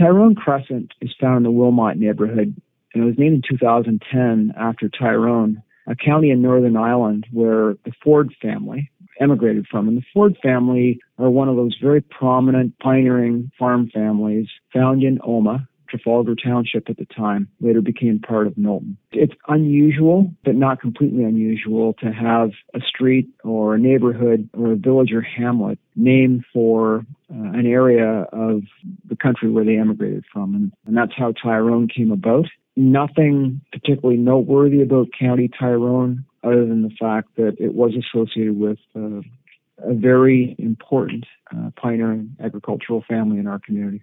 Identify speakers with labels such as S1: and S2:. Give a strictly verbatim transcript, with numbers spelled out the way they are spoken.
S1: Tyrone Crescent is found in the Wilmot neighborhood, and it was named in two thousand ten after Tyrone, a county in Northern Ireland where the Ford family emigrated from. And the Ford family are one of those very prominent pioneering farm families found in Omagh, Trafalgar Township at the time, later became part of Milton. It's unusual, but not completely unusual, to have a street or a neighborhood or a village or hamlet named for uh, an area of the country where they emigrated from. And, and that's how Tyrone came about. Nothing particularly noteworthy about County Tyrone other than the fact that it was associated with uh, a very important uh, pioneering agricultural family in our community.